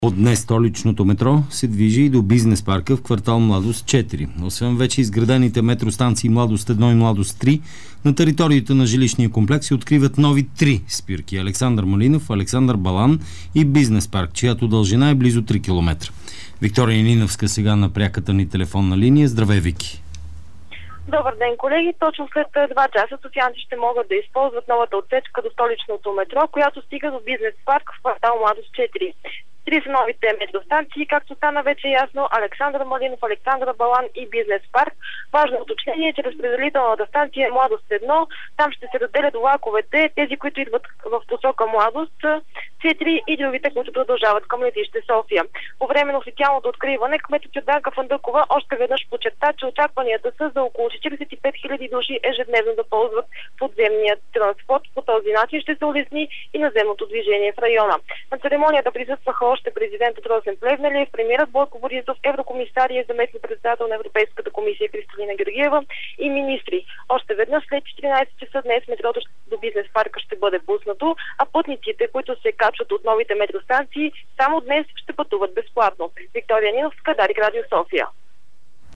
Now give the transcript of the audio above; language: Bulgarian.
От днес столичното метро се движи и до бизнес парка в квартал Младост 4. Освен вече изградените метростанции Младост 1 и Младост 3, на територията на жилищния комплекс се откриват нови 3 спирки: Александър Малинов, Александър Балан и бизнес парк, чиято дължина е близо 3 км. Виктория Ниновска сега на пряката ни телефонна линия. Здравей, Вики! Добър ден, колеги! Точно след 2 часа софиянци ще могат да използват новата отсечка до столичното метро, която стига до бизнес парк в квартал Младост 4. 3 са новите метростанции, както стана вече ясно: Александър Малинов, Александър Балан и бизнес парк. Важно уточнение е, че разпределителната станция е Младост 1. Там ще се разделят влаковете, тези, които идват в посока Младост 4 и другите, които продължават към летище София. По време на официалното откриване кметът Йорданка Фандъкова още веднъж подчерта, че очакванията са за около 45 000 души ежедневно да ползват подземния транспорт. По този начин ще се улесни и наземното движение в района. На церемонията присъстваха още президентът Росен Плевнелиев, премиерът Бойко Борисов, еврокомисария и заместник председател на Европейската комисия Кристалина Георгиева и министри. Още веднъж след 14 часа днес метрото до бизнес парка ще бъде пуснато, а пътниците, които се качват от новите метростанции, само днес ще пътуват безплатно. Виктория Ниновска, Дарик Радио София.